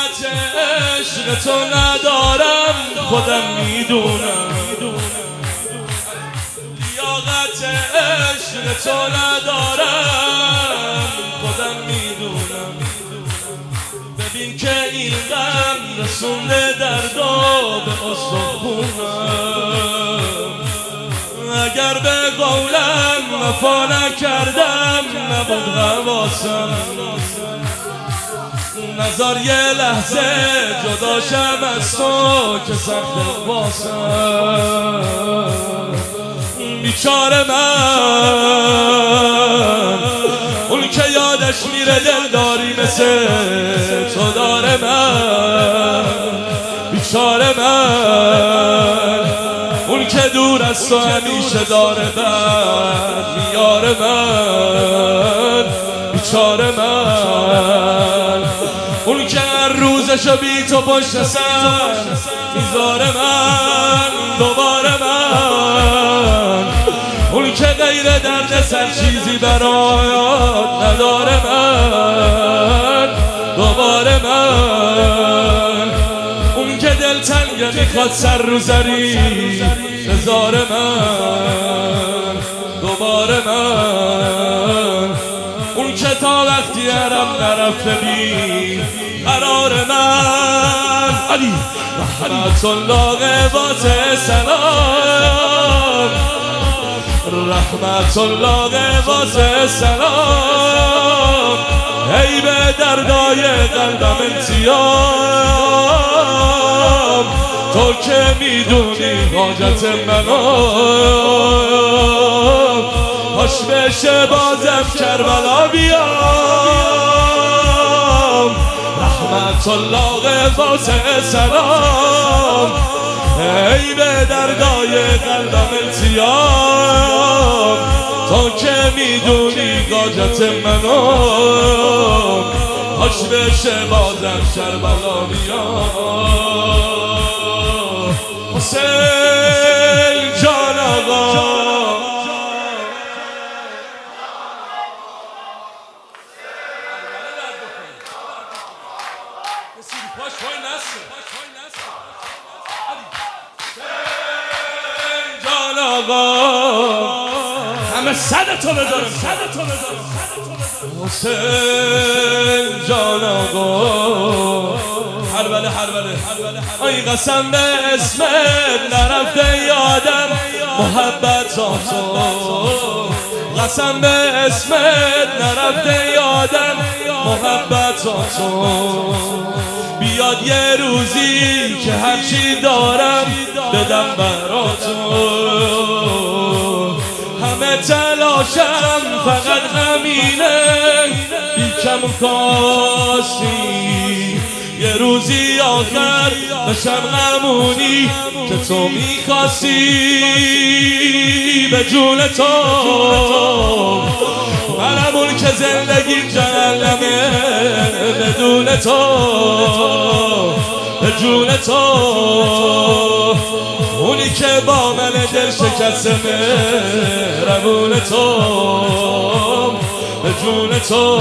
لیاقت عشق تو ندارم خودم میدونم، لیاقت عشق تو ندارم خودم میدونم. ببین که این غم رسونده دردا به استخونم، اگر به قولم وفا نکردم نبود حواسم، نظر یه لحظه جدا شم از تو که سخت واسم. بیچاره من اون که یادش میره دلداری مثل تو داره، من بیچاره من اون که دور از تو همیشه داره بد میاره، من بیچاره من اون که هر روزشو بی تو پشت سر میذاره، من دوباره من اون که غیر درد سر چیزی برایت نداره، من دوباره من اون که دل تنگه میخواد سر رو زری بذاره، من دوباره من اون که تا وقتی حرم نرفته بی قرار، من علی رحمت الله واسه سلام، رحمت الله واسه سلام. ای به دردای قلبم التیام، تو که میدونی حاجت منم، خوش بشه بازم کربلا بیام. رحمت الله واسه سلام، ای به دردای قلبم التیام، تو که میدونی حاجت منم، خوش بشه بازم کربلا بیام. حسین جان آقا جان آقا همه صدتو بذارم، صدتو بذارم. حسین جان آقا حربله حربله ای قسم به اسمت نرفته یادم محبت تو، قسم به اسمت نرفته یادم محبت تو. بیاد یه روزی که هرچی دارم بدم براتو، همه تلاشم فقط همینه بی کم و کاستی، یه روزی آخر بشم غمونی که تو میخواستی. به جون تو منم اون که زندگی جهنمه، بدون تو به جون تو اونی که با من دل شکسته مهربون تو، به جون تو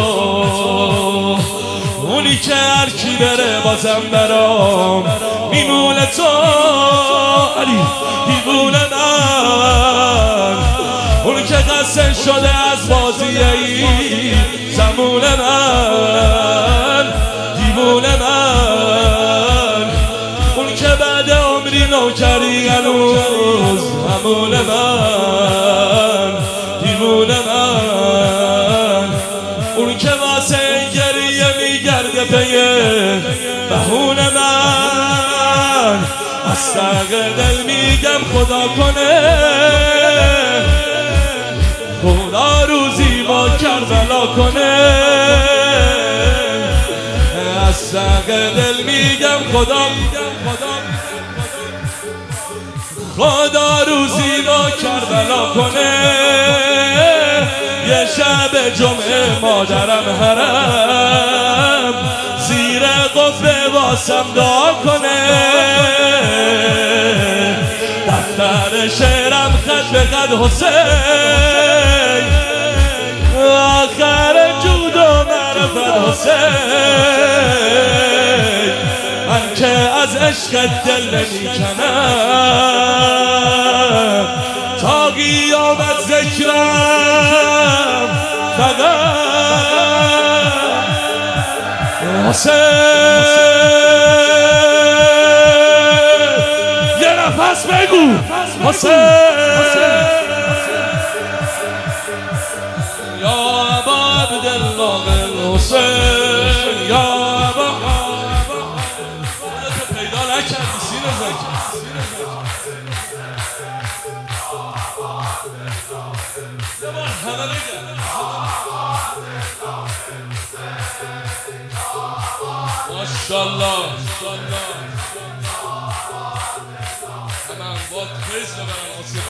اونی که هر کی بره بازم برام میمونه تو. علی دیوونه من اونی که قسم شده از بازی ای زمون من، دیوونه من اون که بعد عمری نوکری هنوز همون من، دیوونه من اون که واسه گریه میگرده پیه بهونه، من از تق دل میگم خدا کنه، خدا روزی با کربلا کنه. از تق دل میگم خدا روزی با کربلا کنه. یه شب جمعه مادرم حرم زیر قفل واسم دعا کنه، دفتر شعرم خط به خط حسین، آخر جود و معرفت حسین. عشقت دل نمیکنم تا قیامت ذکرم فقط حسین یه نفس بگو حسین یا ابا عبدالله الحسین یا ابا خودتو پیدا نکردی سینه زکی همه بگن ماشالله همه با فیض ببرن